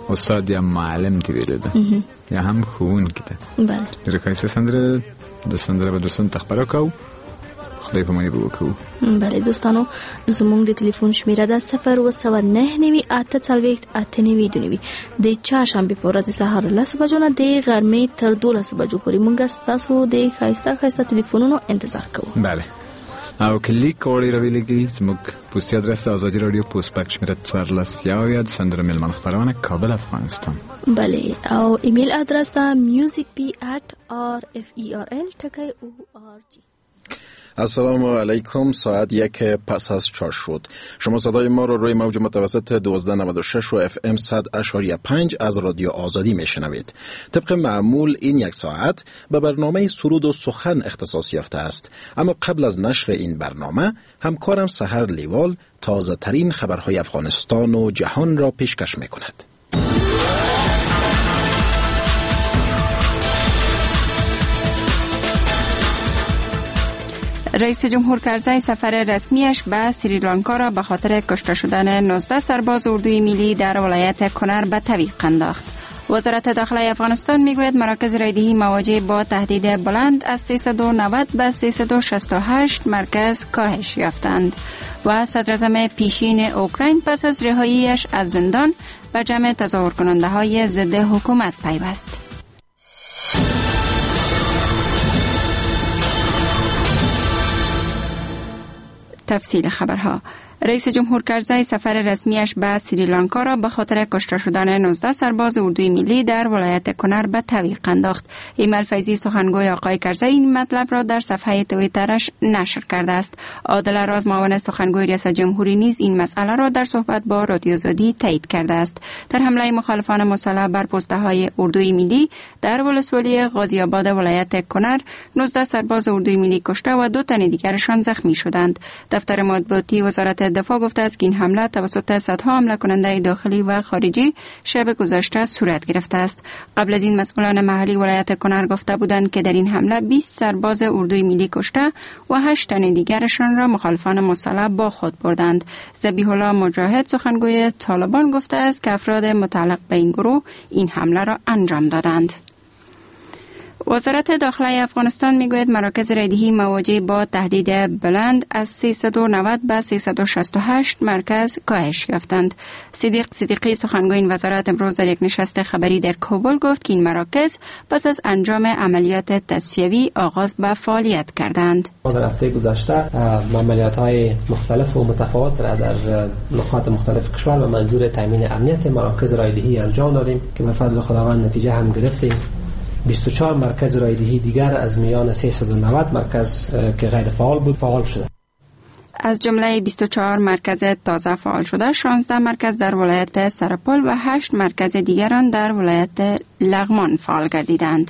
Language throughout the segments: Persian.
استاد یا معلم تیویل ده یا هم خون کده. بله. رکایسه سندره دوستان به دوستان تخبر کو خدای په مانی بو کو. بله دوستانو زموږ د ټلیفون شمیره ده 01998 د چهارشنبه په ورځ سهار له 10 بجو نه د غرمې تر 12 بجو پورې موږ تاسو د خایسته ټلیفونونو انتظار کوو. بله. او کلیک کولی رویلگی زموږ پستی آدرس آزادی رادیو پست پک شمیره 14 سندره ملمان خبرونه کابل افغانستان. بله. او ایمیل آدرس ده musicp@rferl.org. السلام علیکم. ساعت 1 پس از 4 شد. شما صدای ما رو روی موج متوسط 1296 و FM 100.5 از رادیو آزادی میشنوید. طبق معمول این یک ساعت به برنامه سرود و سخن اختصاص یافته است. اما قبل از نشر این برنامه همکارم سحر لیوال تازه ترین خبرهای افغانستان و جهان را پیشکش میکند. رئیس جمهور کرزی سفر رسمیش به سریلانکا را به خاطر کشته شدن 19 سرباز اردوی ملی در ولایت کنر به تعویق انداخت. وزارت داخله افغانستان میگوید مراکز رایدهی مواجه با تهدید بلند از 390 به 368 مرکز کاهش یافتند و صدراعظم پیشین اوکراین پس از رهاییش از زندان به جمع تظاهر کننده های ضد حکومت پیوست. تفصیل خبرها. رئیس جمهور کرزی سفر رسمیش به سریلانکا را به خاطر کشته شدن 19 سرباز اردوی ملی در ولایت کنر به تعویق انداخت. ایمل فیضی سخنگوی آقای کرزی این مطلب را در صفحه توییترش نشر کرده است. عادل راز معاون سخنگوی ریاست جمهوری نیز این مسئله را در صحبت با رادیو آزادی تایید کرده است. در حمله مخالفان مسلح بر پست‌های اردوی ملی در ولسوالی غازی آباد ولایت کنر 19 سرباز اردوی ملی کشته و 2 تن دیگرشان زخمی شدند. دفتر مطبوعاتی وزارت دفاع گفته است که این حمله توسط صدها حمله کننده داخلی و خارجی شب گذشته صورت گرفته است. قبل از این مسئولان محلی ولایت کنر گفته بودند که در این حمله 20 سرباز اردوی ملی کشته و 8 تن دیگرشان را مخالفان مسلح با خود بردند. ذبیح الله مجاهد سخنگوی طالبان گفته است که افراد متعلق به این گروه این حمله را انجام دادند. وزارت داخله افغانستان میگوید مراکز رایدهی مواجه با تهدید بلند از 390 به 368 مرکز کاهش یافتند. صدیقی سخنگوی این وزارت امروز در یک نشست خبری در کابل گفت که این مراکز پس از انجام عملیات تصفیوی آغاز به فعالیت کردند. در هفته گذشته عملیات‌های مختلف و متفاوت را در نقاط مختلف کشور و منظور تامین امنیت مراکز رایدهی انجام دادیم که به فضل خداوند نتیجه هم گرفتیم. 24 مرکز رایدهی دیگر از میان 390 مرکز که غیر فعال بود فعال شده. از جمله 24 مرکز تازه فعال شده 16 مرکز در ولایت سرپل و 8 مرکز دیگران در ولایت لغمان فعال گردیدند.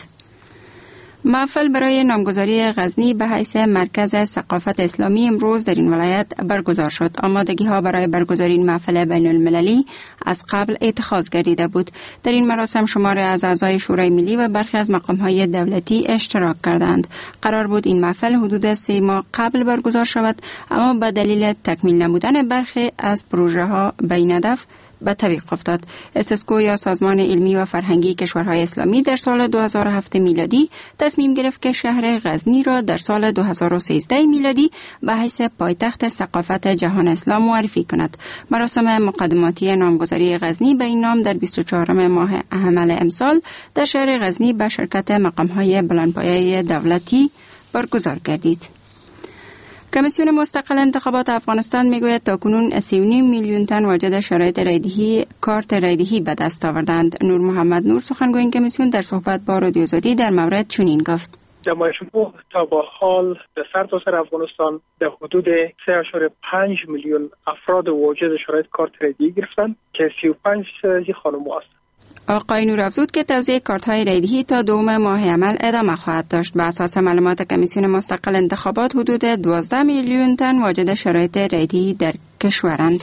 محفل برای نامگذاری غزنی به حیث مرکز ثقافت اسلامی امروز در این ولایت برگزار شد. آمادگی‌ها برای برگزاری این محفل بین المللی از قبل اتخاذ گردیده بود. در این مراسم شماری از اعضای شورای ملی و برخی از مقام‌های دولتی اشتراک کردند. قرار بود این محفل حدود 3 ماه قبل برگزار شود، اما به دلیل تکمیل نبودن برخی از پروژه‌ها به این هدف به تعویق افتاد. اسسکو یا سازمان علمی و فرهنگی کشورهای اسلامی در سال 2007 میلادی تصمیم گرفت که شهر غزنی را در سال 2013 میلادی به حیث پایتخت ثقافت جهان اسلام معرفی کند. مراسم مقدماتی نامگذاری غزنی به این نام در 24 ماه حمل امسال در شهر غزنی به شرکت مقام‌های بلندپایه دولتی برگزار گردید. کمیسیون مستقل انتخابات افغانستان میگوید تاکنون 3.5 میلیون تن واجد شرایط رایدهی کارت رایدهی به دست آوردند. نور محمد نور سخنگوی این کمیسیون در صحبت با رادیو آزادی در مورد چنین گفت: جمع شمول تا با حال در سرتاسر افغانستان در حدود 3.5 میلیون افراد واجد شرایط کارت رایدهی گرفتند که 35 خانم هستند. آقای نور افزود که توزیع کارت‌های رایدهی تا 2 ماه عمل ادامه خواهد داشت. به اساس معلومات کمیسیون مستقل انتخابات حدود 12 میلیون تن واجد شرایط رایدهی در کشورند.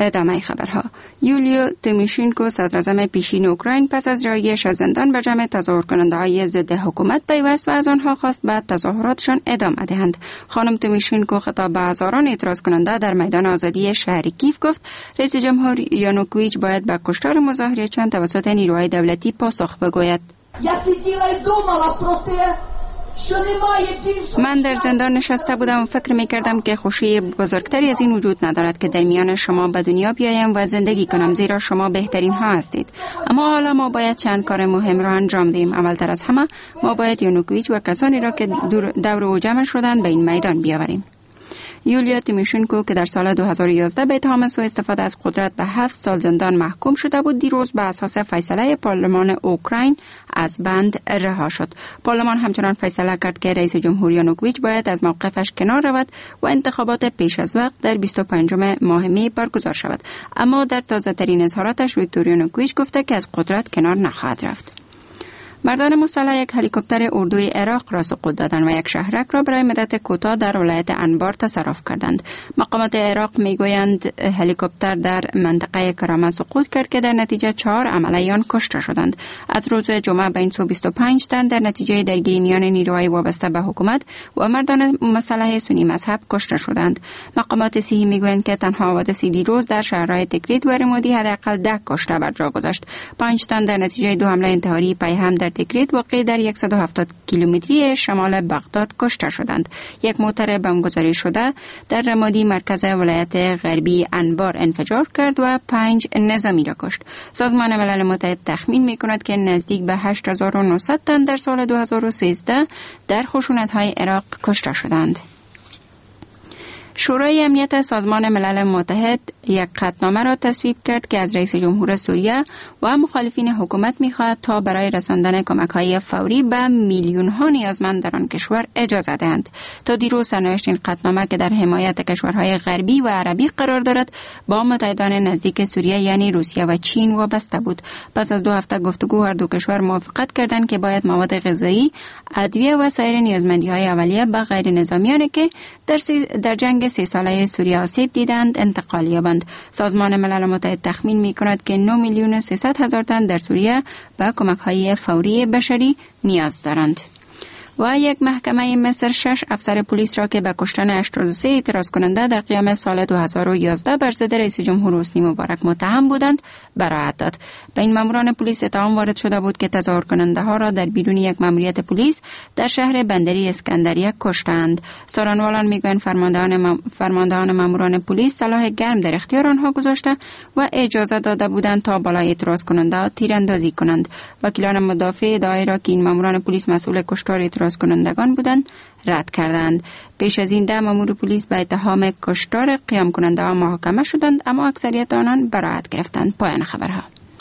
ادامه خبرها. یولیو تیموشنکو صدراعظم پیشین اوکراین پس از رهاییش از زندان به جمع تظاهر کننده‌های ضد حکومت پیوست و از آنها خواست به تظاهراتشان ادامه دهند. خانم تیموشنکو خطاب به هزاران اعتراض کننده در میدان آزادی شهر کیف گفت رئیس جمهور یانوکوویچ باید به کشتار مظاهره‌چیان توسط نیروهای دولتی پاسخ بگوید. من در زندان نشسته بودم و فکر می کردم که خوشی بزرگتری از این وجود ندارد که در میان شما به دنیا بیایم و زندگی کنم، زیرا شما بهترین ها هستید. اما حالا ما باید چند کار مهم را انجام دهیم. اولتر از همه ما باید یانوکوویچ و کسانی را که دور او جمع شدند به این میدان بیاوریم. یولیا تیموشنکو که در سال 2011 به اتهام سوء استفاده از قدرت به 7 سال زندان محکوم شده بود، دیروز به اساس فیصله پارلمان اوکراین از بند رها شد. پارلمان همچنان فیصله کرد که رئیس جمهور یانوکوویچ باید از موقفش کنار رود و انتخابات پیش از وقت در 25 ماه می برگزار شود. اما در تازه ترین اظهاراتش ویکتور یانوکوویچ گفته که از قدرت کنار نخواهد رفت. مردان مسلح یک هلیکوپتر اردوی عراق را سقوط دادند و یک شهرک را برای مدت کوتاه در ولایت انبار تصرف کردند. مقامات عراق میگویند هلیکوپتر در منطقه کرامه سقوط کرد که در نتیجه 4 عملیان کشته شدند. از روز جمعه بین 25 تن در نتیجه درگیری میان نیروهای وابسته به حکومت و مردان مسلح سنی مذهب کشته شدند. مقامات صحی میگویند که تنها حوادث دیروز در شهرهای تکریت و رمادی حداقل 10 کشته بر جا گذاشت. 5 تن در نتیجه 2 حمله انتحاری پیهم در تکریت واقع در 170 کیلومتری شمال بغداد کشته شدند. یک موتر بمبگذاری شده در رمادی مرکز ولایت غربی انبار انفجار کرد و 5 نظامی را کشت. سازمان ملل متحد تخمین می‌کند که نزدیک به 8900 تن در سال 2013 در خشونت‌های عراق کشته شدند. شورای امنیت سازمان ملل متحد یک قطعنامه را تصویب کرد که از رئیس جمهور سوریه و مخالفین حکومت می‌خواهد تا برای رساندن کمک‌های فوری به میلیون‌ها نیازمند در آن کشور اجازه دهند. تا دیروز سرنوشت این قطعنامه که در حمایت کشورهای غربی و عربی قرار دارد با متحدان نزدیک سوریه یعنی روسیه و چین وابسته بود. پس از 2 هفته گفتگو هر دو کشور موافقت کردند که باید مواد غذایی، ادویه و سایر نیازمندی‌های اولیه به غیر نظامیانی که در جنگ 3 ساله سوریه آسیب دیدند انتقال یابند. سازمان ملل متحد تخمین می‌کند که 9,300,000 تن در سوریه به کمک‌های فوری بشری نیاز دارند. و یک محکمه مصر 6 افسر پلیس را که به کشتن 83 اعتراض کننده در قیام سال 2011 بر ضد رئیس جمهور حسنی مبارک متهم بودند براءت داد. به این ماموران پلیس اتهام وارد شده بود که تظاهر کننده ها را در بیرون یک ماموریت پلیس در شهر بندری اسکندریه کشتند. سارانوالان میگویند فرماندهان ماموران پلیس سلاح گرم در اختیار آنها گذاشته و اجازه داده بودند تا بالای اعتراض کننده تیراندازی کنند. وکیلان مدافع ادعای را که این ماموران پلیس مسئول کشتار اعتراض کنندگان بودند رد کردند. پیش از این 10 مامور پلیس به اتهام کشتار قیام کننده ها محاکمه شدند، اما اکثریت آنان براءت گرفتند. پایان خبرها.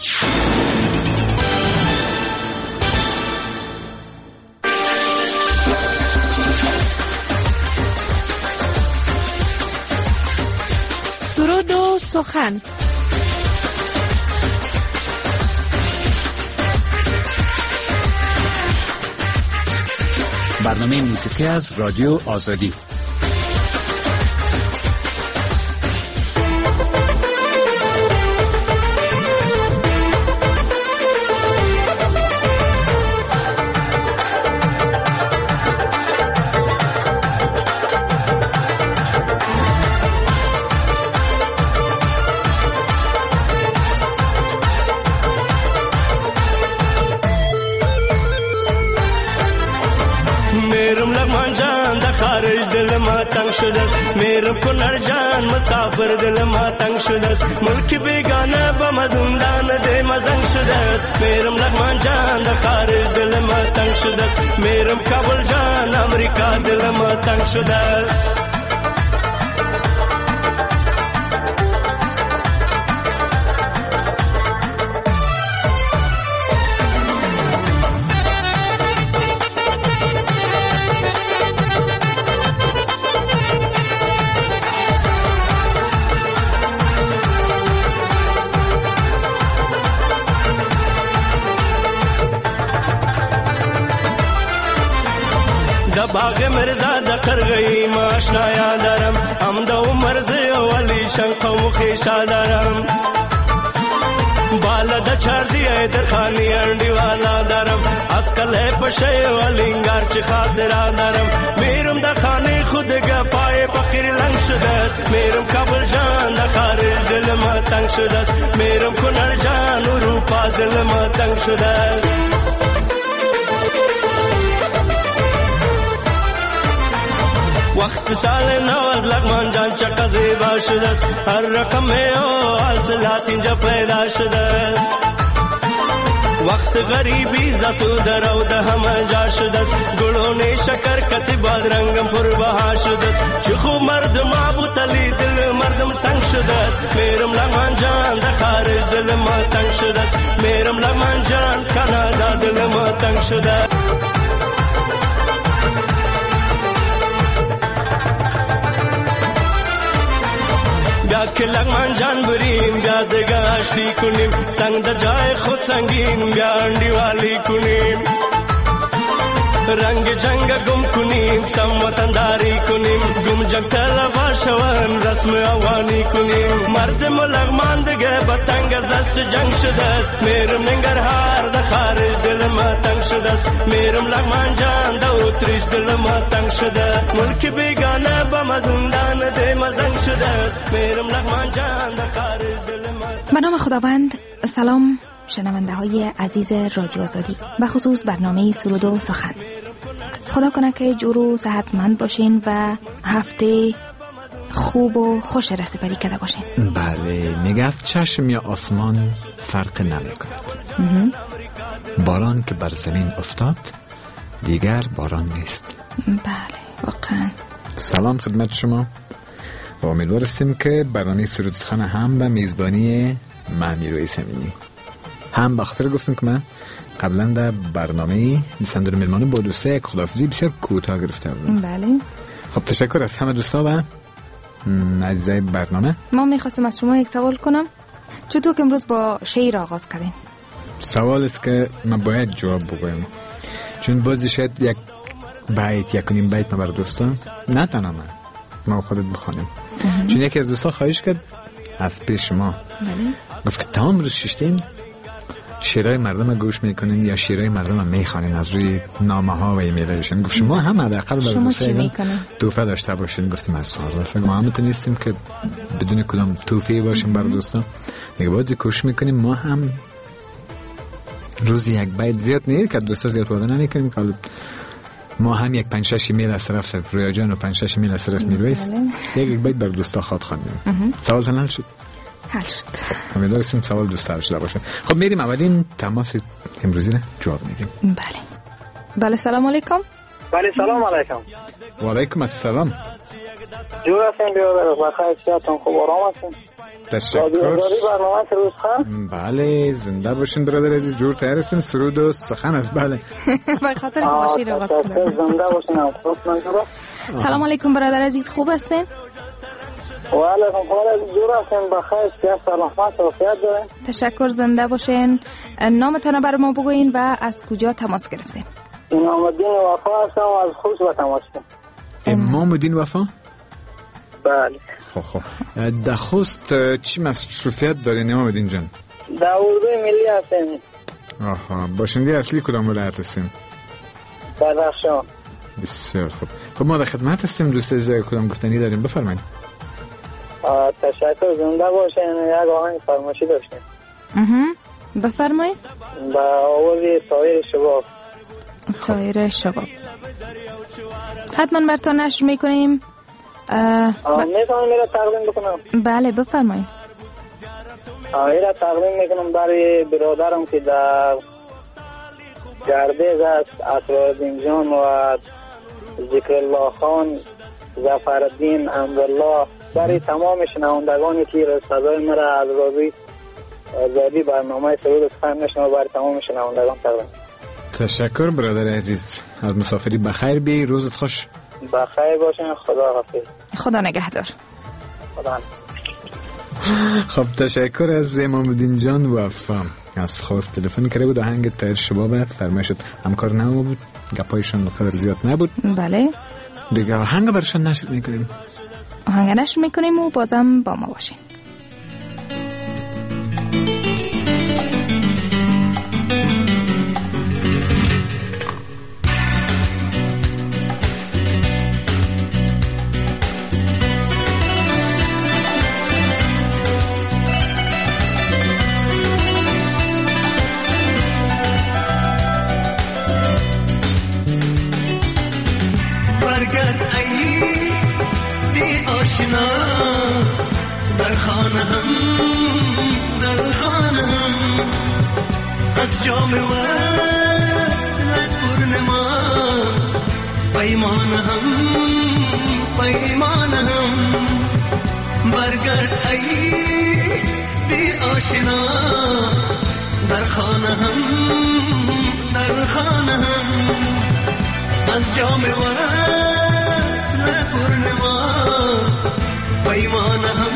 سرود و سخن. برنامه موسیقی از رادیو آزادی. میرم کنر جان مسافر دل ما تنگ شده، ملک بیگانه با مدوندان ده مزنگ شده. میرم لغمان جان در خارج دل ما تنگ شده، میرم کابل جان امریکا دل ما تنگ شده. باغ مرزا د قرغی ماشنا یادرم هم د عمر زه ولی شنقو خیشا دارم بالا د چردی در خانی انڈی والا دارم از کله پشه ولینگار چی خاطر دارم میرم در خانه خود گپای فقیر لنگ شده میرم کابل جان در خارج دل ما تنگ شده میرم کنر جان اروپا دل ما تنگ شده وقت سال نو از لغمان جان چقدر زیبا شده هر رقم او اصلات اینجا پیدا شده وقت غریبی زسو در او ده همه جا شده گلون شکر کتی باد رنگم پر بها شده چه خوب مردم آبوتلی دل مردم سنگ شده میرم لغمان جان در خارج دل ما تنگ شده میرم لغمان جان کانادا دل ما تنگ شده بیا که لغمان جان بریم بیا دگه اشتی کنیم سنگ در جای خود سنگین بیا انڈی والی کنیم رنگ جنگ گم کنیم سم وطنداری کنیم گم جنگ طلبا شوان رسم اوانی کنیم مردم لغمان دگه بطنگ از دست جنگ شده میرم ننگرهار در خارج دل ما تنگ شده میرم لغمان جان در اتریش دل ما تنگ شده ملک بیگانه با مزندان ده مزنگ شده میرم لغمان جان در خارج دل ما به نام خداوند. سلام شنونده های عزیز رادیو آزادی، به خصوص برنامه سرود و سخن. خدا کنه که جور و صحتمند باشین و هفته خوب و خوش رسپری کرده باشین. بله، میگه از چشم یا آسمان فرق نمیکند. باران که بر زمین افتاد دیگر باران نیست. بله واقعا. سلام خدمت شما و امیدوار هستیم که برنامه سرود سخن هم به میزبانی من میروی سمینی هم به خاطر گفتم که من قبلا در برنامه صندوق مهمان با دوستا یک خداحافظی بسیار کوتاه گرفته بودم. بله. خب تشکر از همه دوستا و عزیزای برنامه. ما میخواستم از شما یک سوال کنم. چطور که امروز با شعر آغاز کردین؟ سوال است که من باید جواب بگویم، چون بازی شاید یک بیت یک کنیم بیت ما بر دوستان نه تنها ما خودت بخوانیم. چون یکی از دوستا خواهش کرد از پیش ما گفت که تمام روز ششتین شعرهای مردم گوش میکنین یا شعرهای مردم میخوانین از روی نامه ها و ایمیلشون. گفت شما هم حداقل بر دوستا توفه داشته باشین. گفتیم از سال ما هم نیستیم که بدون کدام توفه باشیم بر دوستا. دیگه باید کوشش میکنیم ما هم روزی یک بیت زیاد نیست که دوستا زیاد وعده نمیکنیم که ما هم یک 5-6 ایمیل از طرف رویا جان و 5-6 ایمیل از طرف میرویس یک بیت بر دوستا خواد خواندیم. سوال حل شد؟ حل شد. امیدوارم سوال دوست حل شده باشه. خب میریم اولین تماس امروزی رو جواب میگیم. بله سلام علیکم. بله سلام علیکم. و علیکم السلام. جور هستین بیادر بخیر سیاتون خوب آرام هستین؟ تشکر. برنامه سرود سخن. بله زنده باشین برادر عزیز. جور تیار هستیم سرود و سخن است. بله به خاطر باشی رو وقت کنم. زنده باشین. سلام علیکم برادر عزیز، خوب هستین؟ و علیکم السلام. جور هستین بخیر سیات سلامت و عافیت دارین؟ تشکر، زنده باشین. نامتون بر ما بگوین و از کجا تماس گرفتین؟ امام الدین وفا هستم و از خوش به تماس گرفتم. امام الدین وفا؟ بله. خب در خوست چی مصروفیت دارین امام الدین جان؟ در اردوی ملی هستیم. آها، باشنده اصلی کدام ولایت هستیم؟ بدخشان. بسیار خوب. خب ما در خدمت هستیم. دوست جای کدام گفتنی داریم بفرمایید. تشکر، زنده باشین. یک آهنگ فرمایشی داشتیم. بفرمایید. با آواز طایر شباب. طایر شباب حتما براتون نشر میکنیم. میتونم میره تقدیم بکنم؟ بله بفرمایید. ایره تقدیم میکنم برای برادرم که در گردیز است، اسرارالدین جان و ذکر الله خان، ظفرالدین، حمدالله، برای تمام شنوندگانی که صدای مرا از رادیوی آزادی برنامه سرود سخن میشنوه برای تمام شنوندگان تقدیم. تشکر برادر عزیز. از مسافری بخیر بی. روزت خوش. بخیر باشین. خدا حافظ. خدا نگهدار. خدا. خب تشکر از امام الدین جان وفا. از خوست تلفن کرده بود. آهنگ طایر شباب فرمایش شد. همکار نمو بود، گپایشون قدر زیاد نبود. بله دیگه آهنگ برشان نشر میکنیم. آهنگ نشر میکنیم و بازم با ما باشین. آشنا در خانه هم از جام وصلت پرنما پیمان هم برگرد ای دی آشنا در خانه هم از جام وصلت پرنما پیمان هم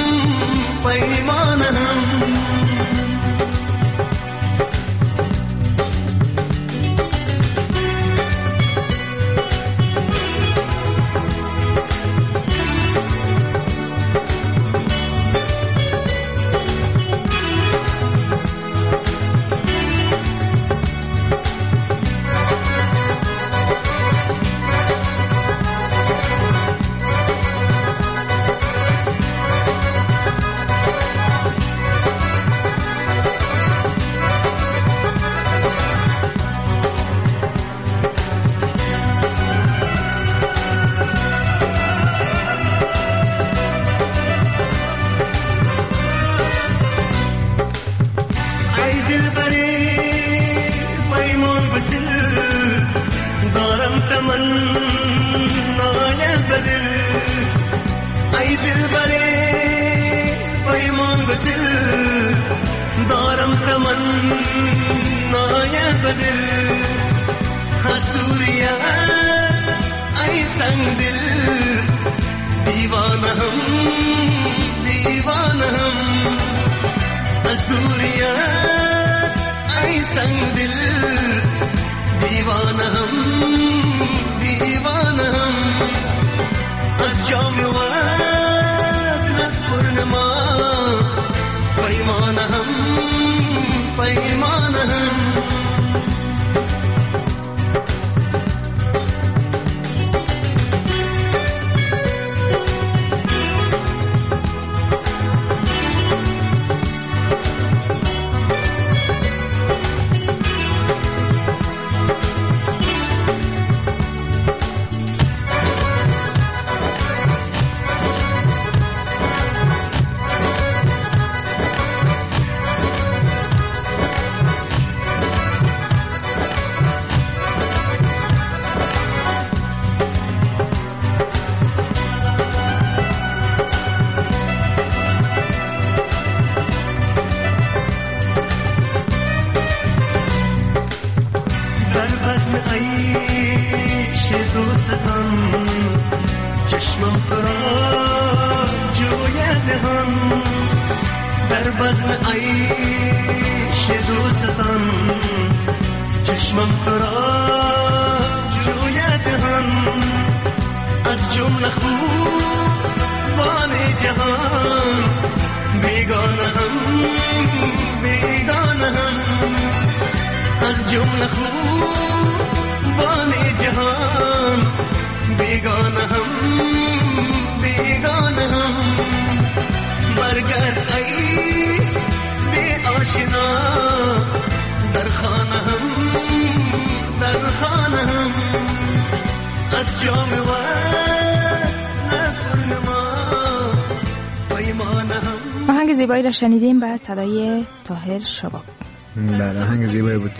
آهنگ زیبایی را شنیدیم با صدای طاهر شباب. بله آهنگ زیبایی بود.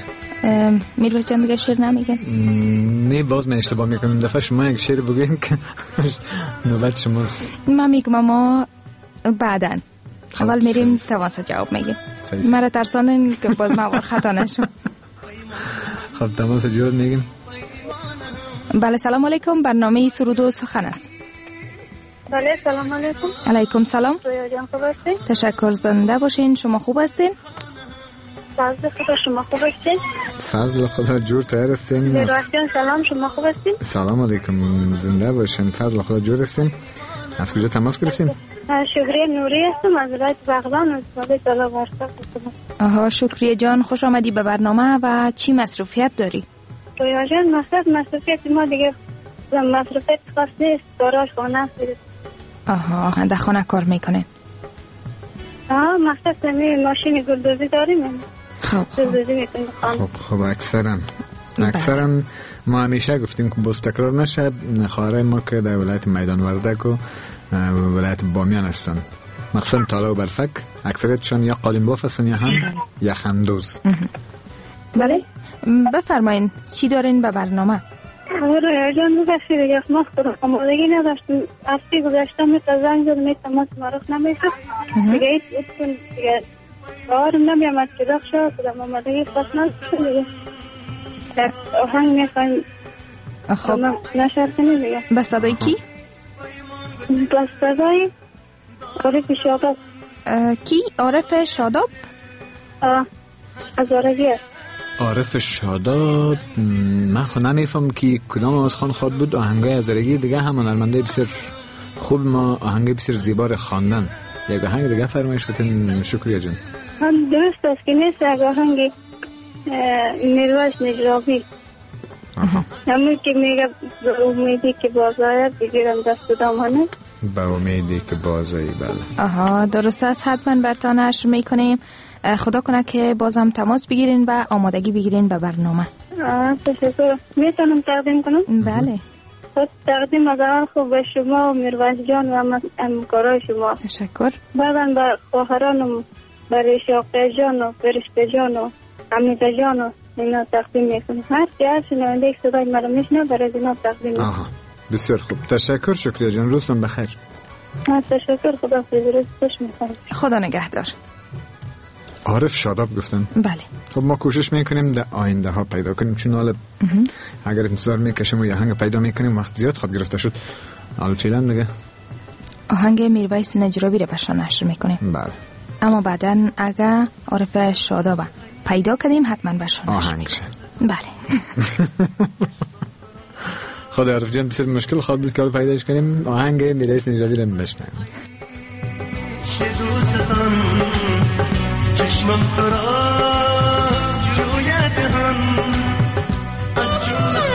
میرویس جان دیگه شعر نمیگن؟ نه باز من اشتباه میکنم. دفعه شما یک شعر بگین که نوبت شماست. من میگم ما بعدن اول میریم تواسط جواب میگیم. مرا ترساندن که باز ما خطا نشم. خب تماس جواب میگیم. بله سلام علیکم، برنامه سرود و سخن است. بله سلام علیکم. علیکم سلام. رویا جان خوب هستین؟ تشکر، زنده باشین. شما خوب هستین؟ فضل خدا، شما خوب هستین؟ فضل خدا جور تر هستین. رویا جان سلام، شما خوب هستین؟ سلام علیکم، زنده باشین. فضل خدا جور هستین. از کجا تماس گرفتین؟ شکریه نوری هستم از ولایت بغلان از سال طلا ورسا هستم. آها شکریه جان، خوش آمدی به برنامه. و چی مصروفیت داری؟ رویا جان مصروفیت ما دیگه مصروفیت خاص نیست، داراش خانه است. آها در خانه کار میکنین؟ مخصوص ماشین گلدوزی داریم. خب اکثرا ما همیشه گفتیم که باز تکرار نشه، خواهرای ما که در ولایت میدان وردک و ولایت بامیان هستن. مقصد طالع و برفک اکثریتشان یا قالین باف هستن یا هم یخندوز. بله بفرمایین چی دارین به برنامه؟ آره جان ببخشید دیگه ما خود آمادگی نداشتیم. هفته گذشته میتا زنگ زد میتا ما معرف نمیشد دیگه ایت دیگه کارم نمیامد که داخل شد خودم آمادگی خواست نشد دیگه آهنگ میخوایم خب نشر کنیم دیگه. به صدای کی؟ به صدای عارف شاداب. کی؟ عارف شاداب؟ از آرگی عارف شاداب. من خود نمیفهم که کدام آواز خان خواد بود. آهنگای از آرگی دیگه هم هنرمنده بسیار خوب ما آهنگای بسیار زیبا خواندن. یک آهنگ دیگه فرمایش کنین شکریه جان. درست است که نیست یک آهنگ میرویس نجرابی همون که میگه به امیدی که باز آید بگیرم دست دامانه. به امیدی که باز آید. بله آها درست است. حتما برتان نشر میکنیم. خدا کنه که بازم تماس بگیرین و آمادگی بگیرین به برنامه. تشکر. میتونم تقدیم کنم؟ بله. خود تقدیم از اول خوب به شما و میرویس جان و همکارای شما. تشکر. بعدا به خواهرانم برای شاقه جان و فرشته جان و حمیده جان و اینا تقدیم میکنم. هر شنونده که صدای مرا میشنه برای اینا تقدیم میکنم. آها بسیار خوب. تشکر شکریه جان. روزتون بخیر. تشکر. خدا حافظ. خوش می‌خوام. خدا نگهدار. عارف شاداب گفتن. بله. خب ما کوشش میکنیم در آینده ها پیدا کنیم چون حالا اگر انتظار میکشیم و یه آهنگ پیدا میکنیم وقت زیاد خود گرفته شد. حالا فعلا دیگه آهنگ میرویس نجرابی رو برشان نشر میکنیم. بله. اما بعدن اگر عارف شاداب پیدا کردیم حتما برشان نشر میکنیم. بله. خدا عارف جان بسیار مشکل خواهد بود که پیداش کنیم. آهنگ میرویس نجرابی رو بشنویم. چشمم تو را جویت هم از جمله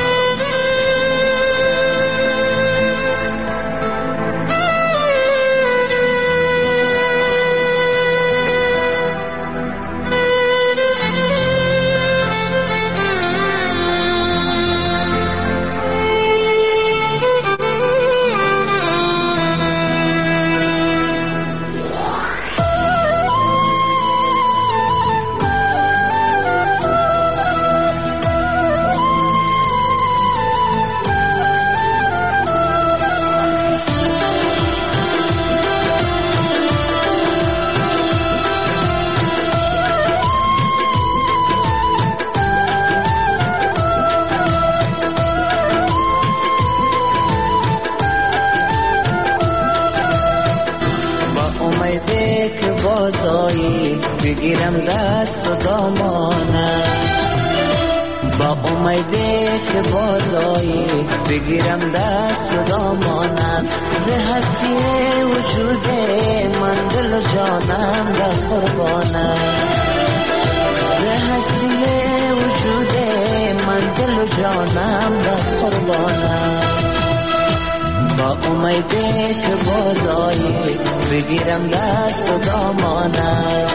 بگیرم دست و دامانه با امیده که بازایی بگیرم دست و دامانه ز هستی وجود من دل و جانم در قربانه ز هستی وجود من دل و جانم در قربانه با امیده که بازایی بگیرم دست و دامانه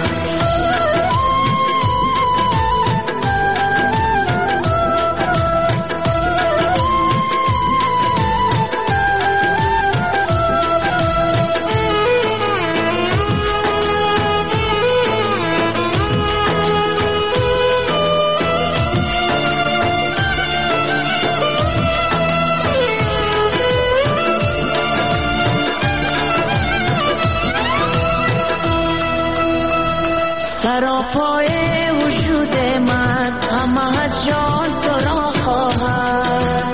سراپای وجود من همه از جان تو را خواهد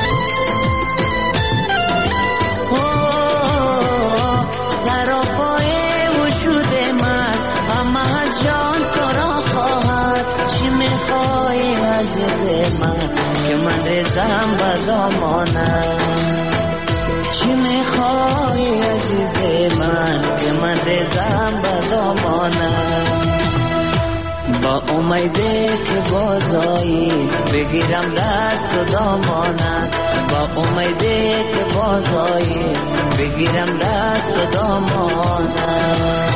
سراپای وجود من همه از جان تو را خواهد چی میخوای عزیز من که من ریزم به دامانم چی میخوای عزیز من که من ریزم به دامانم با امیده که بازایی بگیرم دست و دامانت با امیده که بازایی بگیرم دست و دامانت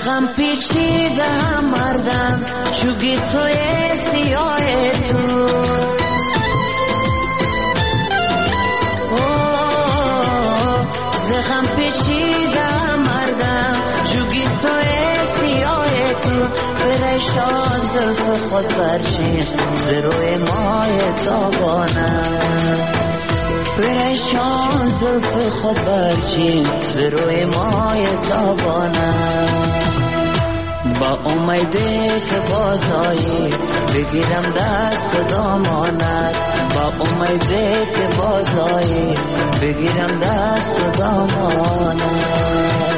زخم پیچیده مردم چوگی سوی سیاه تو زخم پیچیده مردم چوگی سوی سیاه تو پریشان زلف خود برچین زروی مای تابانم پریشان زلف خود برچین زروی مای تابانم با امیده که بازایی بگیرم دست دامانت با امیده که بازایی بگیرم دست دامانت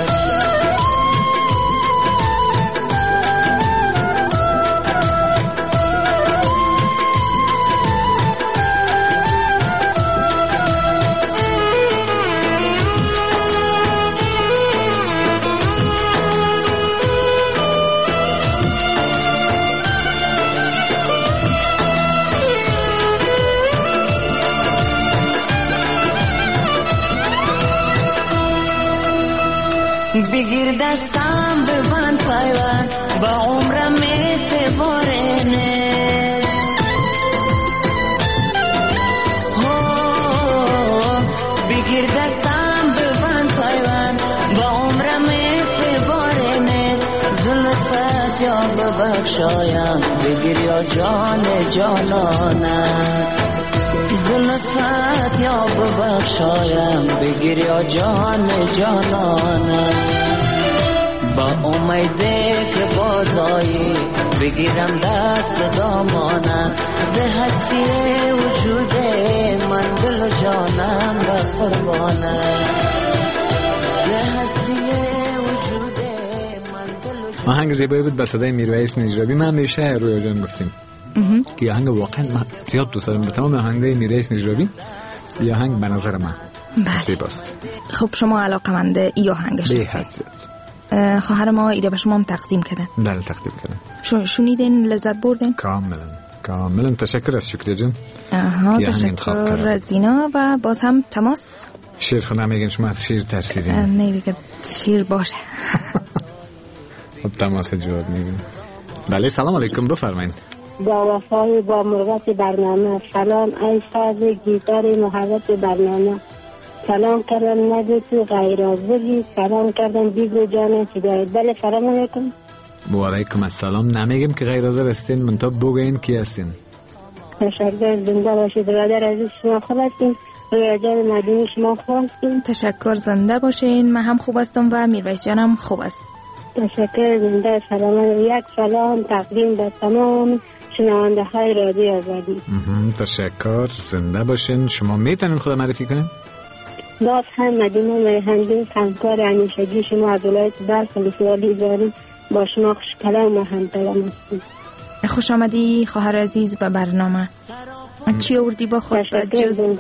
بگیر دستم ببند پیوند با عمرم اعتباره نیست بگیر دستم ببند پیوند با عمرم اعتباره نیست زلفت یا ببخشایم بگیر یا جان جانانم زلفت یا ببخشایم بگیر یا جان جانانم با امیده که بازایی بگیرم دست دامانم ز هستی وجود من دل و جانم به قربانم ز هستی وجود من دل و جانم. آهنگ زیبایی بود با صدای میرویس نجرابی. من همیشه رویا جان گفتیم که آهنگ واقعا من زیاد دوست دارم. به تمام آهنگای میرویس نجرابی این آهنگ به نظر من زیباست. خب شما علاقه‌مند این آهنگش هستید؟ خواهر ما ایره به شما هم تقدیم کردن. بله تقدیم کردن. شنیدین لذت بردین؟ کاملا تشکر از شکر جان. تشکر از اینا و باز هم تماس. شیر خود نمیگن شما از شیر ترسیدین؟ نه دیگه شیر باشه. خب تماس جواب میگیم. بله سلام علیکم بفرمایید. با وفای با مرغت برنامه سلام ای ساز گیتار محبت برنامه سلام کردم نگو تو غیر از بگی سلام کردم بیگو جان هدایت. بله سلام علیکم. و علیکم السلام. نمیگم که غیر حاضر هستین منتها بگوین کی هستین. تشکر زنده باشید برادر عزیز شما خوب هستین. رویا جان مدینی شما خوب هستین. تشکر زنده باشین. من هم خوب هستم و میرویس جانم خوب است. تشکر زنده سلام. یک سلام تقدیم به تمام شنونده های رادیو آزادی. تشکر زنده باشین. شما میتونین خود معرفی کنین؟ باز هم مدینه میهندین همکار همیشگی شما از ولایت بلخ خلیفه‌علی زاری با شما خوشکلام و همکلام هستیم. خوش آمدی خواهر عزیز به برنامه. چی آوردی با خود جز؟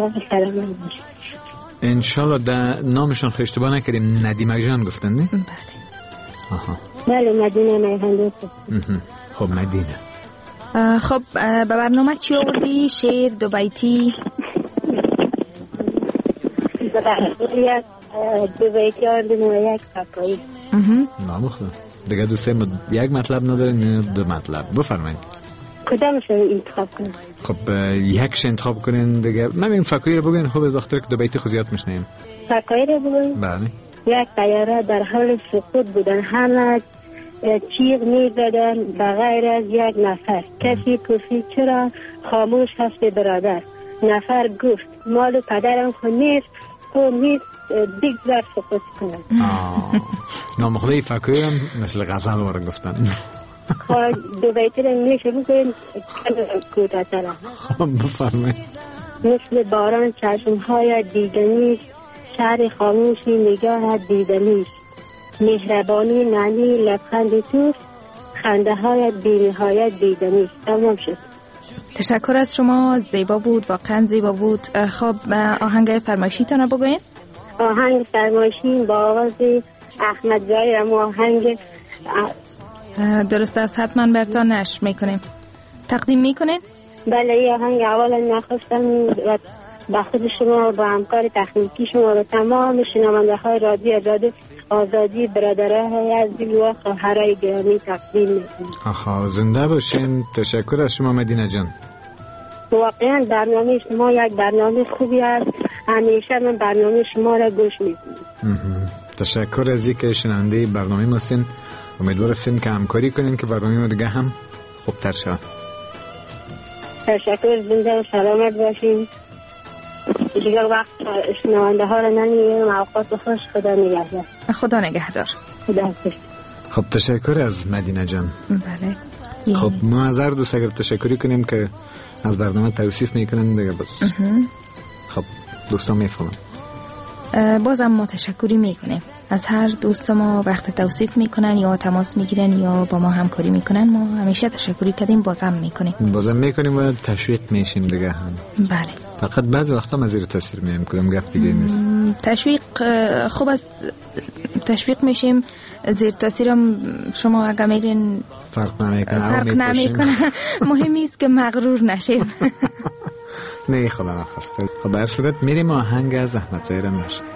انشالله در نامشان اشتباه نکردیم ندیمه جان گفتن نه؟ بله. بله مدینه میهندین. خب مدینه. خب به برنامه چی آوردی؟ شعر دو بیتی؟ دو بیتی آوردیم و یک فکایی. نامخواه دیگه دوسته یک مطلب ندارین دو مطلب. بفرمایید کدامش رو انتخاب کنیم؟ خب یکش انتخاب کنین دیگه. من این فکایی رو بگوین. خوب وقتی که دو بیتی خود میشنیم. فکایی رو بگوین؟ بله. یک طیاره در حال سقوط بودن همه چیغ می‌زدن بغیر از یک نفر. کسی پرسید چرا خاموش هستی برادر؟ نفر گفت مال پدرم خود نیست خود نیست بگذار سقوط کنم. نامخواه فکایی هم مثل غزل وارد گفتن. دو بیتی رو میشه بگوین کوتاه‌تر. خب بفرمایید. مثل باران چشم‌های دیدنی شهر خاموشی نگاه دیدنی مهربانی معنی لبخند توست خنده های بی‌نهایت دیدنی. تمام شد. تشکر از شما. زیبا بود واقعا زیبا بود. خب آهنگ فرمایشی تانو بگوین. آهنگ فرمایشی با آواز احمد جای آهنگ درست است حتما برتان نشر میکنیم. تقدیم میکنین؟ بله این آهنگ اولا نخواستم به خود شما، با همکار تکنیکی شما و تمام شنونده های رادیو آزادی، برادرای عزیز و خواهرای گرامی تقدیم میکنم. آها، زنده باشین. تشکر از شما مدینه جان. واقعا برنامه شما یک برنامه خوبی است. همیشه من برنامه شما را گوش میکنم. تشکر از اینکه شنونده برنامه ما هستین. امیدوار هستیم که همکاری کنین که برنامه ما دیگه هم خوبتر شود. تشکر. زنده و سلامت باشین. دیگر وقت شنونده ها را نمیگیرم. اوقات خوش. خدا نگهدار. خدا نگهدار. خدا حافظ. خب تشکر از مدینه جان. بله. خب ما از هر دوست اگر تشکری کنیم که از برنامه توصیف میکنن دیگه بس. خب دوستان میفهمن. بازم ما تشکری میکنیم از هر دوست ما وقت توصیف میکنن یا تماس میگیرن یا با ما همکاری میکنن. ما همیشه تشکری کردیم، بازم میکنیم و تشویق میشیم دیگه هم. بله. فقط بعضی وقتا ما زیر تاثیر میایم، کدام گپ دیگه نیست. تشویق خوب است، تشویق میشیم. زیر تاثیرم شما اگه میرین فرق نمیکنه. مهمی است که مغرور نشیم. نه خدا نخواسته. خب به هر صورت میریم آهنگ از احمد ظاهر نشنیم.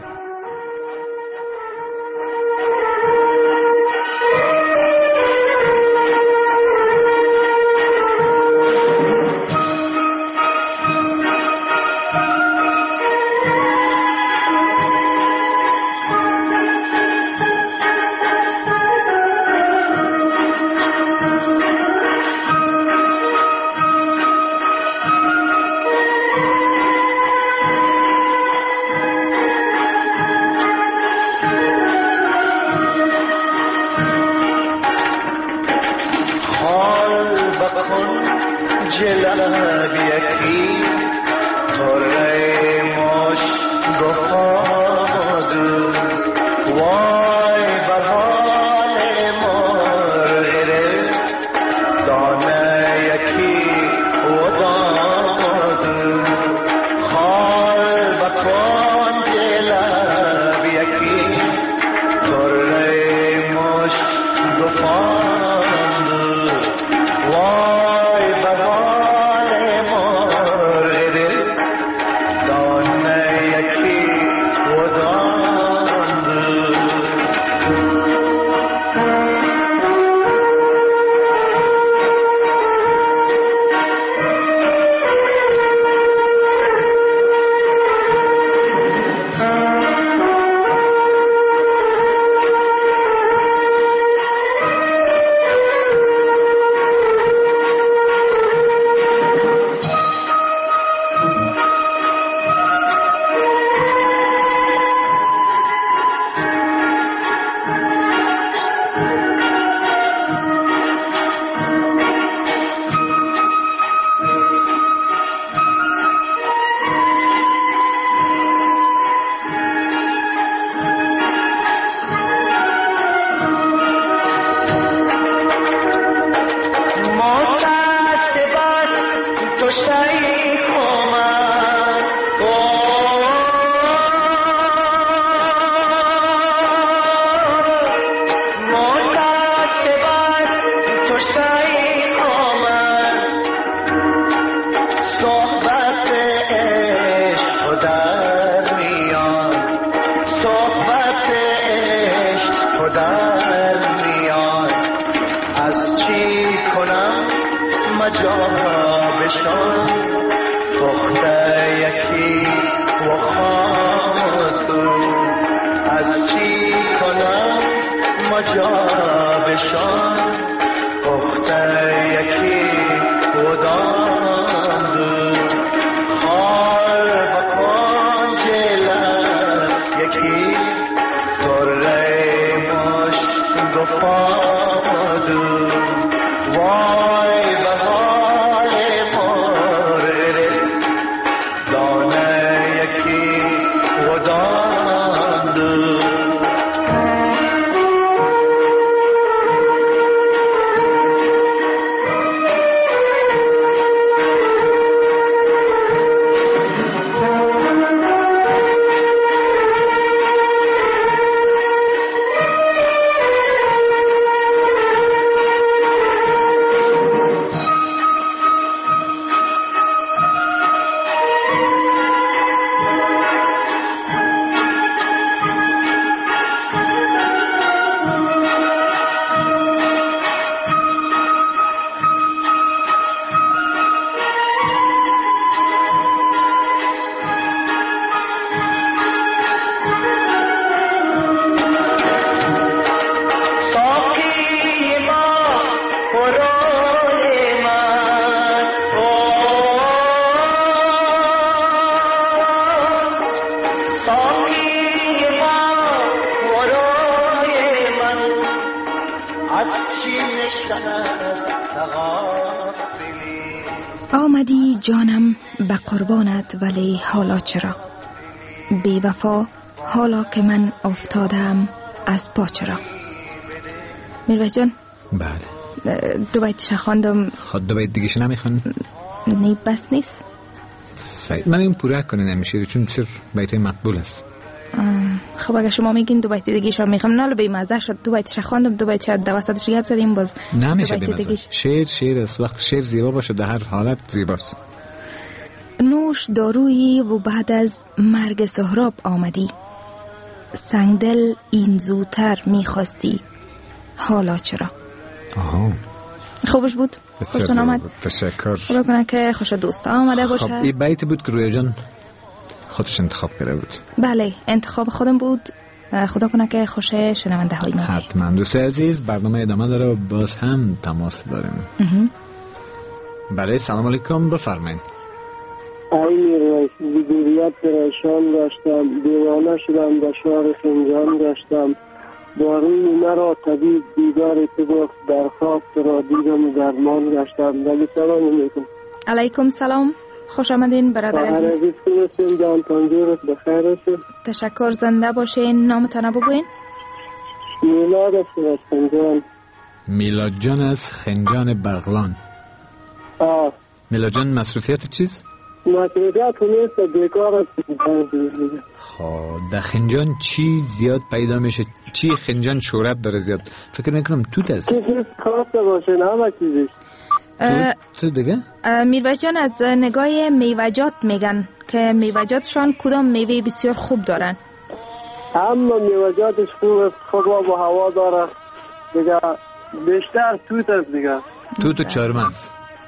آمدی جانم به قربانت، ولی حالا چرا؟ بی وفا حالا که من افتادم از پا چرا؟ میرویس جان. بله. دو بیتش خواندم. خود دو بیت دیگهش نمیخوان؟ نه بس نیست. سعید من این پوره کنین نمیشه چون بسیار بیت مقبول است. خب اگه شما میگین دو بیت دیگهش هم میخوام، نه به مزه شد. دو بیتش خواندم، دو بیت شد وسطش گپ زدیم، باز نمیشه به مزه. شعر است، وقت شعر زیبا باشه در هر حالت زیباست. نوش دارویی و بعد از مرگ سهراب آمدی، سنگدل این زودتر میخواستی، حالا چرا؟ آها خوبش بود؟ خوشتون آمد؟ تشکر. خدا کنه که خوش دوست آمده باشه. خب این بیت بود که رویا جان خودش انتخاب کرده بود. بله انتخاب خودم بود. خدا کنه که خوش شنونده های ما. حتما. دوست عزیز برنامه ادامه داره و باز هم تماس داریم. بله سلام علیکم، بفرمایید. ای میرویس، بی‌دوریت پریشان گشتم، دیوانه شدم، به شهر خنجان گشتم، باروی مرا طبیب دیدار تو گفت، درخواست را دیدم درمان گشتم. ولی سلام علیکم. علیکم سلام، خوش آمدین برادر عزیز. عزیز کنستیم جان تنجورت بخیر هستید. تشکر، زنده باشین. نامتان بگوین. میلاد است از خنجان. میلاد جان از خنجان بغلان. میلاد جان مصروفیت چیز؟ مصروفیت نیست، بیکار است. خب در خنجان چی زیاد پیدا میشه؟ چی خنجان شهرت داره زیاد؟ فکر نکنم توت است. چیز خاصه باشه نه چیزی. تو دیگه؟ میرویس جان از نگاه میوجات میگن که میوجاتشان کدام میوه بسیار خوب دارن؟ اما میوجاتش خوب است، خود و هوا داره دیگه، بیشتر توت است دیگه. توت و چارمغز.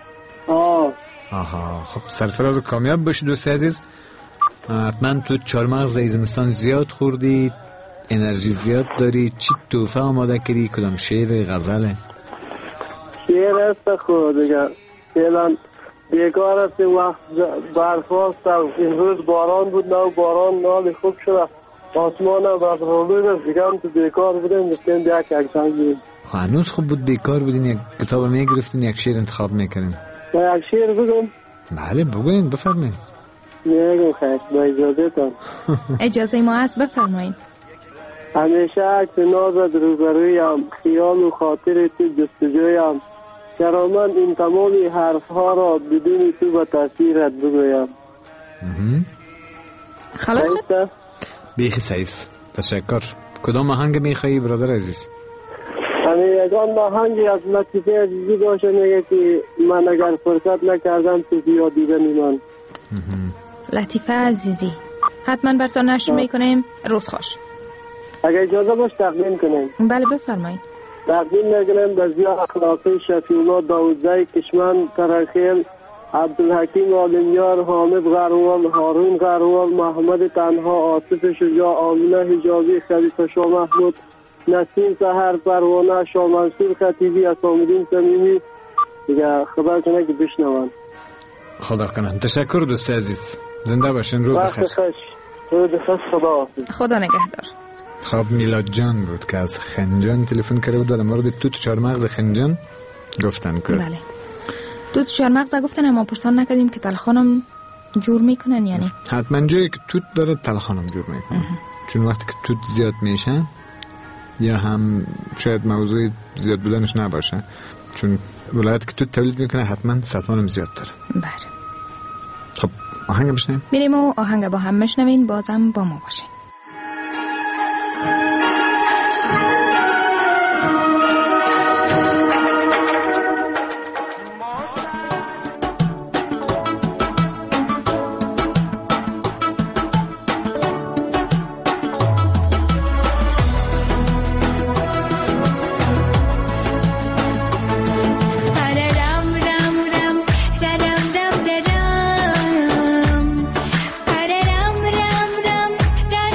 آها خب سرفراز و کامیاب باشی دوست عزیز. حتما تو چارمغز زمستان زیاد خوردی، انرژی زیاد داری. چی تحفه آماده کردی؟ کدام شعر غزله؟ شعر است خود دیگه، فعلا بیکار است. وقت برفاست، امروز باران بود، نه باران نال خوب شده، آسمان هم برفالود است دیگه. هم تو بیکار بودیم گفتیم بیا که اکسان بودیم. هنوز خوب بود بیکار بودین، یک کتاب میگرفتین یک شعر انتخاب میکردین. یک شعر بگم؟ بله بگوین، بفرمایید. میگم خیلی با اجازه تان. اجازه ما هست، بفرمایید. همیشه عکس نازت روبرویم، خیال و خاطر تو جستجویم، چرا من این تمامی حرفها را بدون تو به تاثیرت بگویم. خلاص شد؟ بیخی سعیس. تشکر. کدام آهنگ میخوایی برادر عزیز؟ یکان آهنگی از لطیفه عزیزی باشه، میگه که من اگر فرصت نکردم تو بیا دیدن من. لطیفه عزیزی حتما براتون نشر میکنیم. روز خوش. اگر اجازه باش تقدیم کنیم. بله بفرمایید. تقدیم میکنیم به ضیاء اخلاقی شفیعالله داودزی کشمن ترخیل، عبدالحکیم عالمیار، حامد غروال، هارون غروال، محمد تنها، عاطف شجاع، آمینه حجابی، خلیفه شاه محمود، نسیم سحر، پروانه، شاه منصور خطیبی، اسامالدین صمیمی دیگه. خدا کنه که بشنون. خدا کنه. تشکر دوست عزیز، زنده باشین. رو بخیر. خدا نگهدار. خب میلاد جان بود که از خنجان تلفن کرده بود، در مورد توت چارمغز خنجان گفتن کرد. بله توت چارمغز گفتن، اما پرسان نکردیم که تلخانم جور میکنن یعنی. حتما جایی که توت داره تلخانم جور میکنن. چون وقتی که توت زیاد میشه یا هم شاید موضوع زیاد بودنش نباشه، چون ولایت که توت تولید میکنه حتما سلطانم زیاد داره. بله. خب آهنگ بشنویم. میریم و آهنگ با هم بشنوین، بازم با ما باشین. Ram ram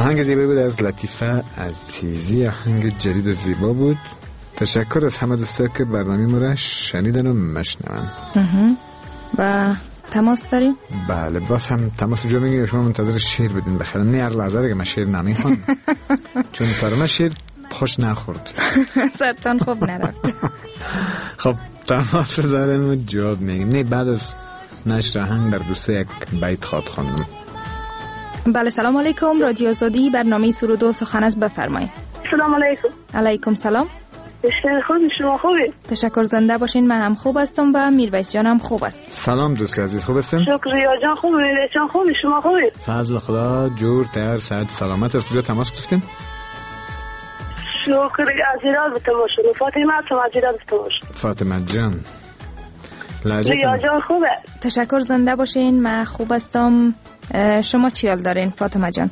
آهنگ زیبایی بود از لطیفه عزیزی، آهنگ جدید و زیبا بود. تشکر از همه دوستان که برنامه ما را شنیدن و مشنون. و تماس داریم؟ بله، باز هم تماس جو میگیم شما منتظر شیر بدین بخیر. نه هر لحظه دیگه من شیر نمیخوام چون سرم شیر خوش نخورد. سرطان خوب نرفت. خب تماس داریم و جواب میگیم. نه بعد از نشر آهنگ در دوسته یک بیت خواد خواندم. بله سلام علیکم، رادیو آزادی، برنامه سرود و سخن است، بفرمایید. سلام علیکم. علیکم سلام. شما خوبی؟ تشکر، زنده باشین. من هم خوب هستم و میرویس جان هم خوب است. سلام دوست عزیز، خوب هستین؟ شکر ریا جان خوبی، میرویس جان خوبی، شما خوبی؟ فضل خدا جور تر صحت سلامت. از کجا تماس گرفتین؟ شکر از ایران به تماشا. فاطمه هستم از ایران به تماشا. فاطمه جان ریا جان خوبه؟ تشکر، زنده باشین. من خوب هستم. شما چی حال دارین فاطمه جان؟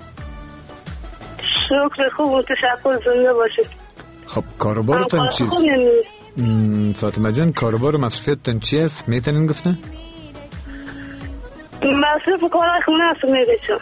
شکر خوب، تشکر، زنده باشین. خب کاروبارتون چیست؟ فاطمه جان کاروبار و مصروفیتتون چی است؟ میتونین گفتن؟ مصروف کار خونه هستم میگه.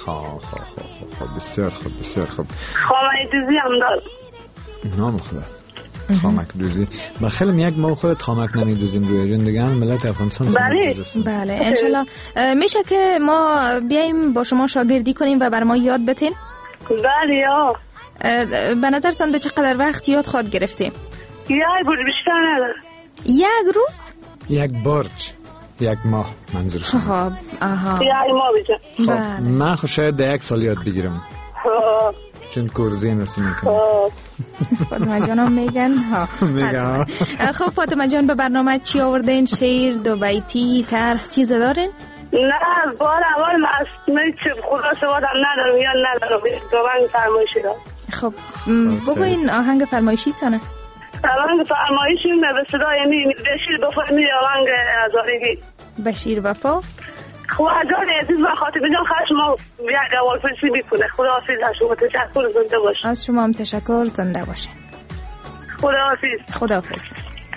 خب بسیار خوب بسیار خوب. خامک دوزی هم دارم. نام خدا خامک دوزی. بخیلی یک ما خودت خامک نمیدوزیم روی جون دیگه هم ملت افغانستان. بله انشالله میشه که ما بیایم با شما شاگردی کنیم و بر ما یاد بتین؟ بله یا به نظرتان ده چقدر وقت یاد خواهد گرفتیم؟ یک روز بیشتر نداره. یک روز؟ یک برج یک ماه منظور شما؟ خب آها یک ماه بیشتر. خب من شاید ده یک سال یاد بگیرم چون کورزی نستی میکنم. فاطمه جانم میگن میگن. خب فاطمه جان به برنامه چی آوردین؟ شعر، دو بیتی، طرح چیز دارین؟ نه بار اول من خدا سوادم ندارم یا ندارم دوباره فرمایشی دارم. خب بگوین آهنگ فرمایشی تانه. آهنگ فرمایشی به صدای بشیر وفا می آهنگ هزارگی. بشیر وفا. خب هزار عزیز و خاطب جان خواهش ما یک اول فرسی بیکنه. خدا حافظ از شما، تشکر، زنده باشین. از شما هم تشکر، زنده باشین. خدا حافظ. خدا حافظ.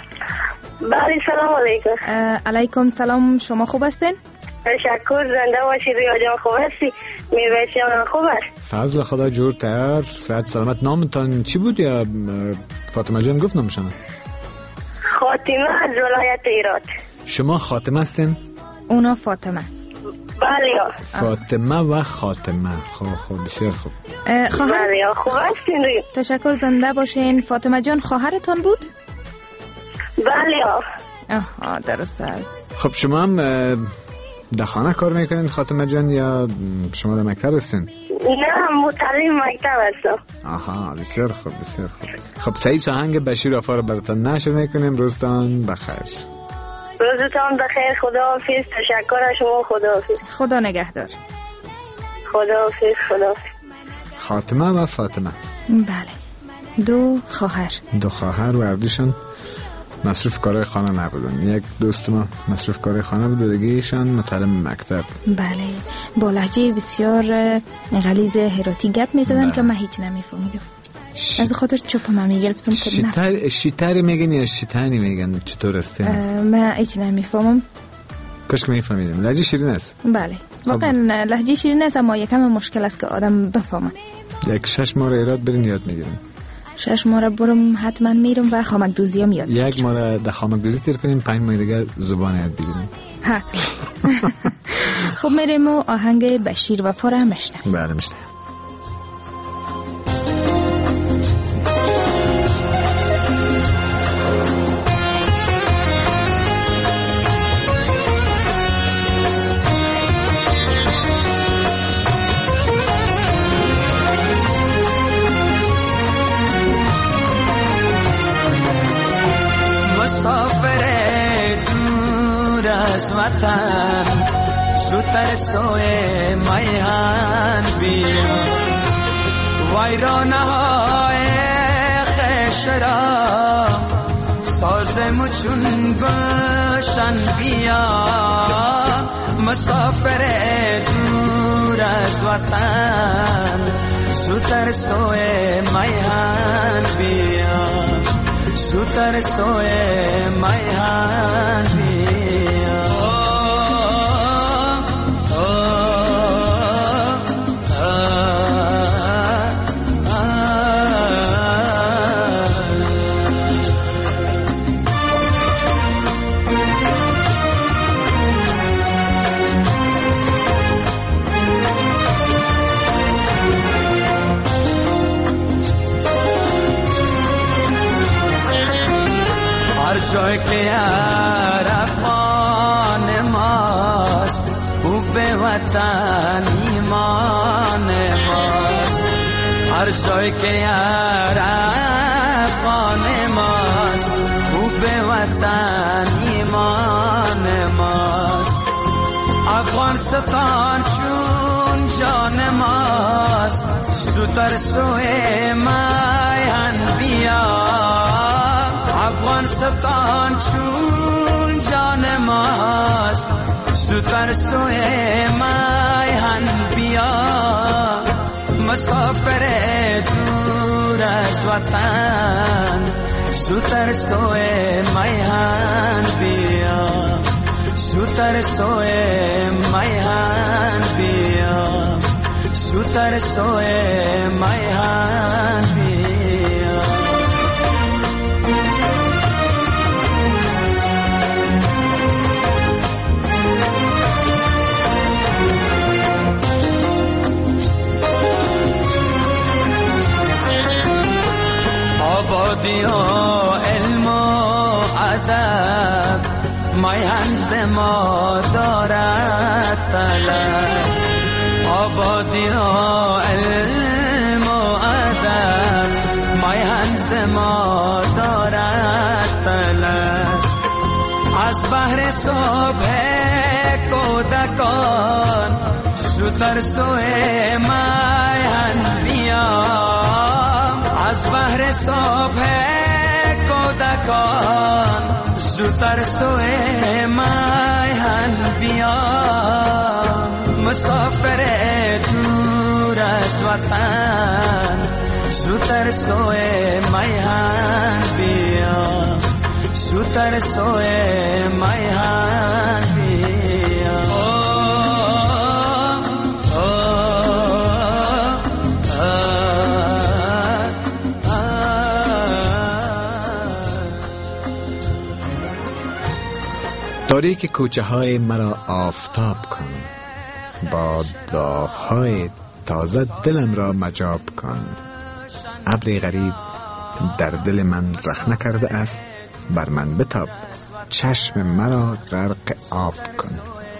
بله سلام علیکم. علیکم سلام، شما خوب هستین؟ تشکر، زنده باشی. ریا جان خوب هستی؟ میرویس جان خوب است؟ فضل خدا جورتر صحت سلامت. نامتان چی بود یا فاطمه جان گفت نام شما؟ خاتمه از ولایت ایران. شما خاتمه هستین؟ اونا فاطمه. بله فاطمه و خاتمه. خب بسیار خوب. بله خوب هستین؟ تشکر، زنده باشین. فاطمه جان خواهرتان بود؟ بله آها درست است. خب شما هم در خانه کار میکنین خاتمه جان یا شما در مکتب هستین؟ نه متعلم مکتب هستم. آها بسیار خوب بسیار خوب. خب سعید آهنگ بشیر وفا رو براتون نشر میکنیم. روزتان بخیر. روزتان بخیر. خداحافظ. تشکر از شما. خداحافظ. خدا نگهدار. خداحافظ. خداحافظ. خاتمه و فاطمه. بله دو خواهر و اردوشان مصروف کارهای خانه نبودن. یک دوست ما مصروف کارهای خانه بود و دیگه ایشان متعلم مکتب. بله با لهجه بسیار غلیظ هراتی گپ میزدن که من هیچ نمیفهمیدم. از خاطر چوبم میگرفتم که شیتاری میگن یا شیطانی میگن؟ چطور است؟ من هیچ نمیفهمم. کاش که میفهمیدم. لهجه شیرین است. بله واقعا لهجه شیرین است اما یکم مشکل است که آدم بفهمه. یک 6 ماه ایراد برین یاد میگیرین. 6 ماه برم حتما میرم و خامک دوزی هم یاد یک ماه در خامک دوزی تیر کنیم 5 ماه دیگه زبان یاد بگیریم حتما. خب میریم و آهنگ بشیر وفا رو میشنویم. بله میشنویم. وطن زودتر سوی میهن بیم ویرانه های خش را سازمو چون گلشن بیا مسافر دور از وطن زودتر سوی میهن بیا زودتر سوی میهن بیا جای که عرفان ماست او به وطن ایمان ماست. هر جای که عرفان ماست او به وطن ایمان ماست. افغانستان چون جان ماست زودتر سوی میهن بیا. افغانستان چون جان ماست زودتر سوی میهن بیا. مسافر دور از وطن زودتر سوی میهن بیا. زودتر سوی میهن بیا. زودتر سوی میهن بیا. آبادی و علم و ادب میهن ز ما دارد طلب. آبادی و علم و ادب میهن ز ما دارد طلب. از بحر صبح کودکان زودتر سوی میهن بیا. از بحر صبح کودکان زودتر سوی میهن بیا. مسافر دور از وطن زودتر سوی میهن بیا. زودتر سوی میهن بیا. تاریک کوچه های مرا آفتاب کن، با داغ های تازه دلم را مجاب کن. ابری غریب در دل من رخنه کرده است، بر من بتاب، چشم مرا غرق آب کن.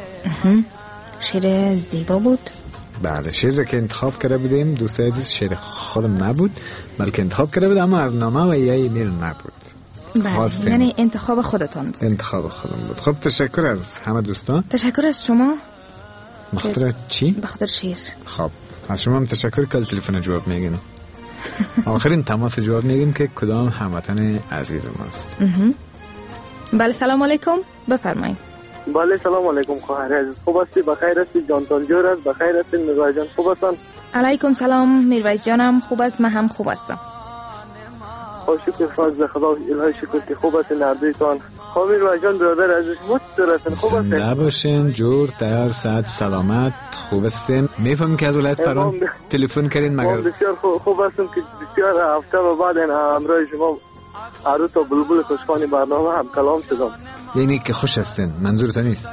شعر زیبا بود. بله، شعر که انتخاب کرده بودیم دوست عزیز شعر خودم نبود، بلکه انتخاب کرده بود اما از نامه و یه ایمیل نبود. بله، یعنی انتخاب خودتان بود. انتخاب خودم بود. خب تشکر از همه دوستان. تشکر از شما. بخاطر چی؟ بخاطر شعر. خب از شما هم تشکر که تلفن جواب میگین. آخرین تماس جواب میگیم که کدام هموطن عزیز ماست. بله سلام علیکم، بفرمایید. بله سلام علیکم خواهر عزیز، خوب هستی؟ بخیر هستی؟ جانتان جور است؟ بخیر هستی؟ میرویس جان خوب هستن؟ علیکم سلام میرویس جانم، خوب است، من هم خوب هستم. شکر فضل خدا، الهی شکر که خوب هستین هر دویتان. خامیر و جان برادر عزیز مستر هستین، خوب هستین؟ نباشین، جور تیار ساعت سلامت خوب هستیم. میفهمم که از ولایت پران تلفن کردین مگر بسیار خوب هستم که بسیار هفته و بعد همراه شما عروس و بلبل خوشخوانی برنامه هم کلام شدم. یعنی که خوش هستین، منظورت نیست؟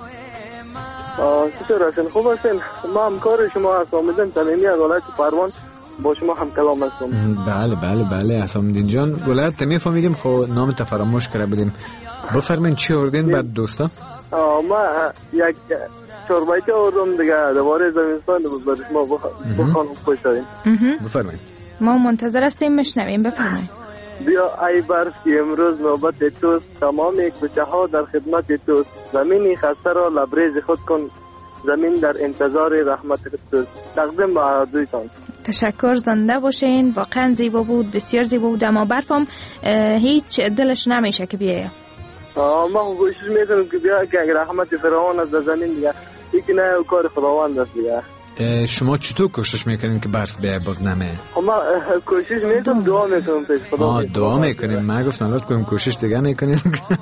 چطور هستین؟ خوب هستین؟ ما همکار شما هستم، امیدوارم تلیمی از ولایت پروان با شما هم کلام هستم. بله بله بله حسامالدین جان، ولایت تمی فهمیدیم، خب نام فراموش کرده بودیم. بفرمایید چی آوردین بعد دوستا؟ ما یک چوربایتی آوردم دیگه دوباره زمینستان برای شما بخوانم خوش داریم. بفرمایید. ما منتظر هستیم بشنویم، بفرمایید. بیا ای برف که امروز نوبت توست، تمام کوچه ها در خدمت توست. زمینی خسته را لبریز خود کن، زمین در انتظار رحمت توست. تقدیم به عرضویتان. تشکر، زنده باشین. واقعا زیبا بود، بسیار زیبا بود. اما برفم هیچ دلش نمیشه که بیایه. ما کوشش میکنم که بیا که اگر رحمت فراوان از زمین دیگه یکی نه کار خداوند است دیگه. شما چطور کوشش میکنین که برف بیایه باز نمه؟ ما کوشش میکنم، دعا میکنم پیش خدا. دعا میکنیم. من گفتم الان کنیم کوشش دیگه میکنیم.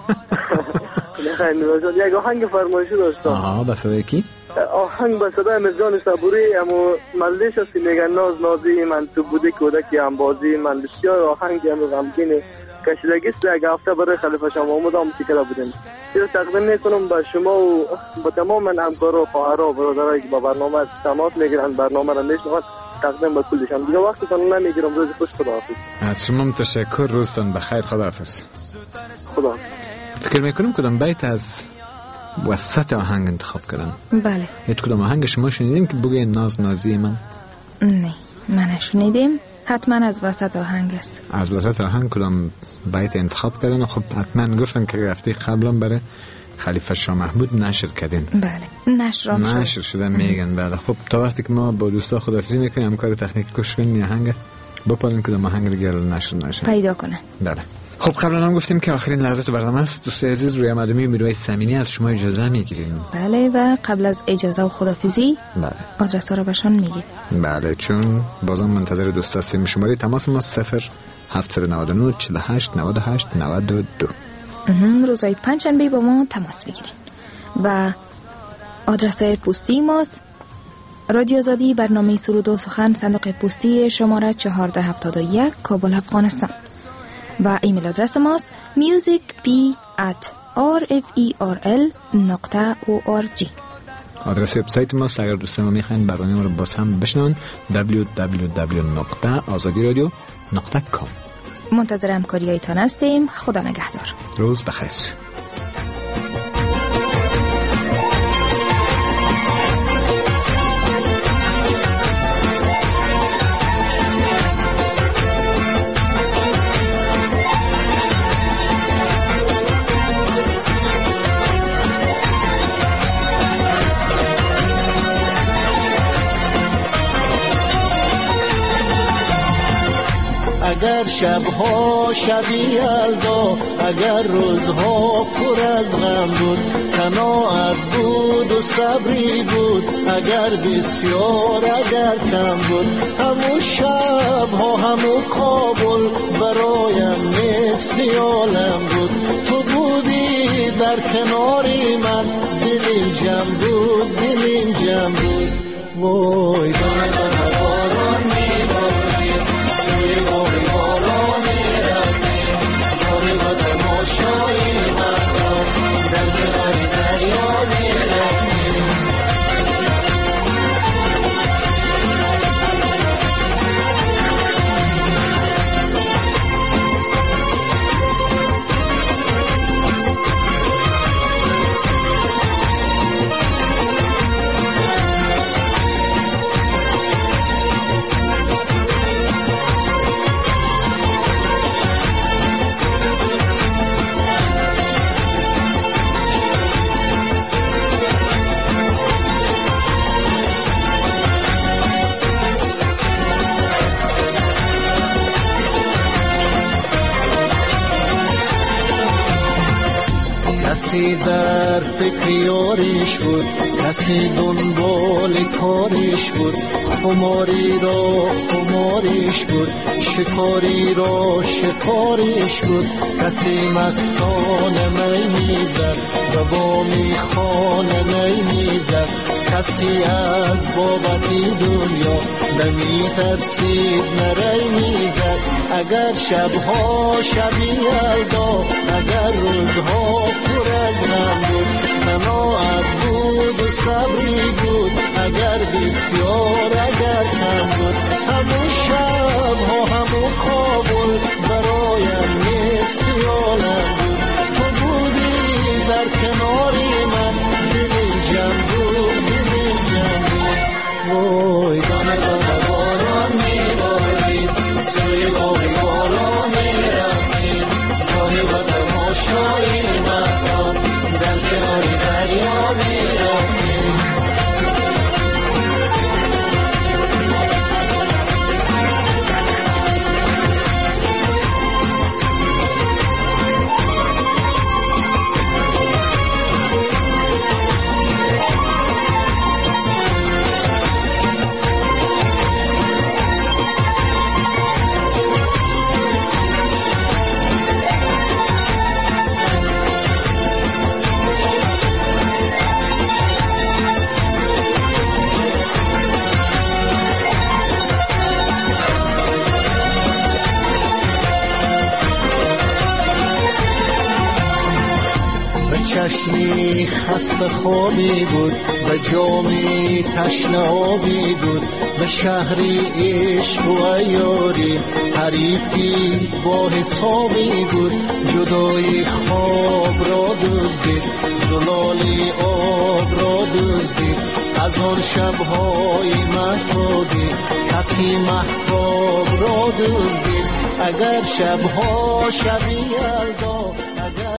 یک آهنگ فرمایشی داشتم. به صدای کی؟ آهنگ به صدای مرجان صبوری، اما ملش هستی میگن ناز نازی من، تو بوده کودکی انبازی من. بسیار آهنگ هم غمگین کشیدگیست. یک هفته برای خلیفه شاه محمود هم تیکه بودیم. اینو تقدیم میکنم به شما و با تمام همکارا و خواهرها و برادرایی که با برنامه تماس میگیرن، برنامه را میشنون. تقدیم به کلشان. دیگه وقتتون نمیگیرم. روز خوش، خداحافظ. از شما تشکر، روزتون بخیر، خداحافظ. خداحافظ. فکر میکنم کدام بیت از وسط آهنگ انتخاب کردم. بله. هیچ کدام آهنگ شما شنیدیم که بگه ناز نازی من؟ نه من نشنیدیم. حتما از وسط آهنگ است. از وسط آهنگ کدام بیت انتخاب کردن؟ خب حتما گفتن که هفته قبلا برای خلیفه شاه محمود نشر کردین. بله نشر شدن میگن. بله خب تا وقتی که ما با دوستا خداحافظی میکنیم همکار تکنیک کش کنیم آهنگ بپالین کدام آهنگ دیگه نشر نشه پیدا کنه. بله خب قبلا هم گفتیم که آخرین لحظات برنامه است. دوستای عزیز روی مدامی میرویس سمینی از شما اجازه میگیریم. بله و قبل از اجازه و خداحافظی بله آدرس ها رو بهشون میگیم. بله چون بازم منتظر دوستا هستیم. شماره تماس ما 0799 48 98 92. روزهای پنجشنبه با ما تماس بگیرین و آدرس پستی ماست رادیو آزادی برنامه سرود و سخن صندوق پستی شماره 1471 کابل افغانستان و ایمیل آدرس ماست musicp@rferl.org. آدرس وبسایت ماست اگر دوستان ما میخواین برنامه ما رو باز هم بشنون www.azadiradio.com. منتظر همکاری هایتان هستیم. خدا نگهدار. روز بخیر. اگر شبها شبی یلدا، اگر روزها پر از غم بود، قناعت بود و صبری بود، اگر بسیار اگر کم بود، همون شبها همون کابل برایم مثل عالم بود. تو بودی در کناری من، دلیم جمع بود، دلیم جمع بود. وای دانه باران میبارید، سوی باقی بالا میرفتیم، جای با تماشای مردم در کنار دریا میرفتیم. کسی در فکر یاریش بود، کسی دنبال کاریش بود، خماری را خماریش بود، شکاری را شکاریش بود. کسی مستانه می میزد و با میخانه می میزد، کسی از بابتی دنیا نمی ترسید نری میزد. اگر شبها شبی یلدا، اگر روزها پر از غم بود، قناعت بود و صبری بود، اگر بسیار اگر کم بود، همون شبها همون کابل برایم مثل عالم بود. تو بودی در کناری من، دلیم جمع بود، دلیم جمع بود. وای دانه دانه باران میبارید، سوی باقی بالا میرفتیم، جای با تماشای مردم در کنار دریا میرفتیم. چشمی خسته خوابی بود، به جامی تشنه آبی بود، به شهری عشق و عیاری حریفی با حسابی بود. جدای خواب را دزدید، زلالی آب را دزدید، از آن شب‌های محتابی کسی مهتاب را دزدید. اگر شب‌ها شبی یلدا